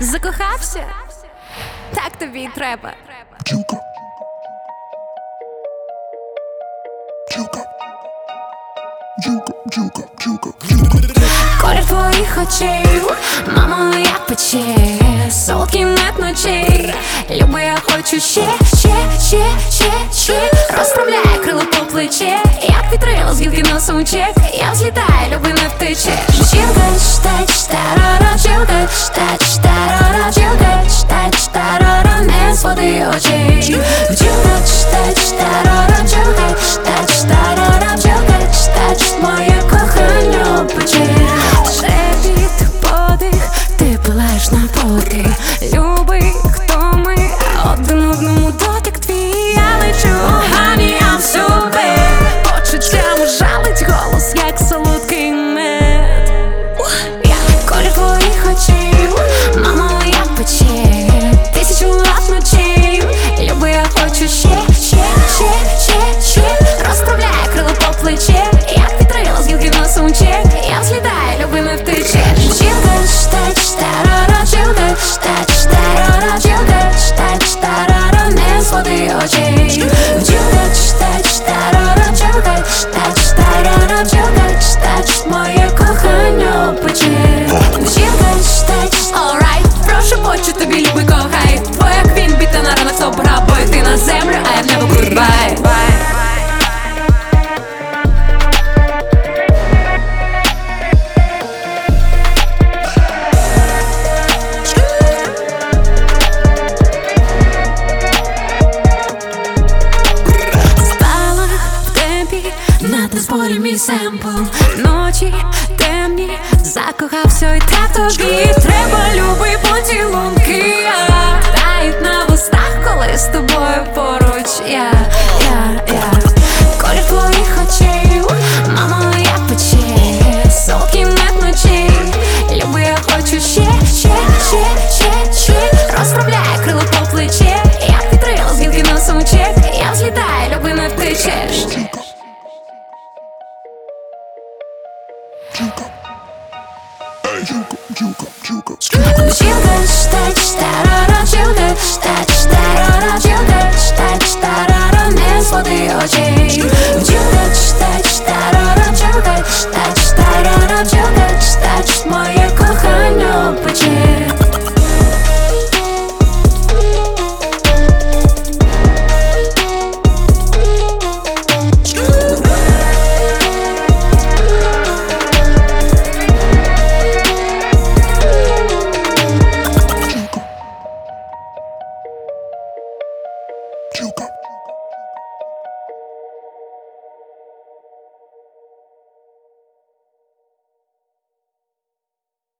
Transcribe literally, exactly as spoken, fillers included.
Закохався? Так тобі й треба. Бджілка. Бджілка. Бджілка, бджілка, бджілка, бджілка. Колір твоїх очей, мамо, як пече, солодкий мед ночей. Люби, я хочу ще, ще, ще, ще, ще. Розправляє крило по плече, як вітрило з гілки на сумчек. Я взлітаю, люби, не втечеш. Бджілка, чта, чта-ра-ра, бджілка, чта, чта-ра-ра, бджілка, чта, чта-ра-ра, не зводи очей. Бджілка, чта, чта-ра-ра, бджілка, чта, чта-ра-ра, бджілка, чта, чт, моє кохання пече. Шепіт, подих, ти пилаєш на подих. Любий, хто ми, один одному дотик твій. Я лечу, гані, я всюди. Почуттям жалить голос, як солодкий мед. Я колір твоїх очей, мамо, як пече, тисячу лат ночей. Люби, я хочу ще, ще, ще, ще, ще. Розправляє крило по плече, як вітрило з гілки на сумчек. Я взлітаю, люби, не втечеш. Бджілка, чта, чта-ра-ра, бджілка, чта, чта-ра-ра, бджілка, чта, чта-ра-ра, не зводи очей. Бджілка, чта, чта-ра-ра, бджілка, чта, чта-ра-ра, бджілка, чта, чт, моє кохання пече. Бджілка, чта, чт, alright, прошу почу тобі, люби, кохай. Твоя квін, біта на ранок собра, бо йти на землю, а я в небо goodbye. На танцполі мій семпл, ночі темні, закохався, і так тобі треба, любий, поцілунки. Тають на вустах, коли з тобою поруч я, я, я. Колір твоїх очей, мамо, як пече, солодкий мед ночей. Люби, я хочу ще, ще, ще, ще, ще. Розправляє крило по плече, як вітрило з гілки на сумчек. Я взлітаю, люби, не втечеш. Бджілка. Бджілка, бджілка, бджілка. Бджілка, чта, чта-ра-ра, бджілка, чта, чта-ра-ра, бджілка, чта, чта-ра-ра, не зводи очей. Бджілка, чта,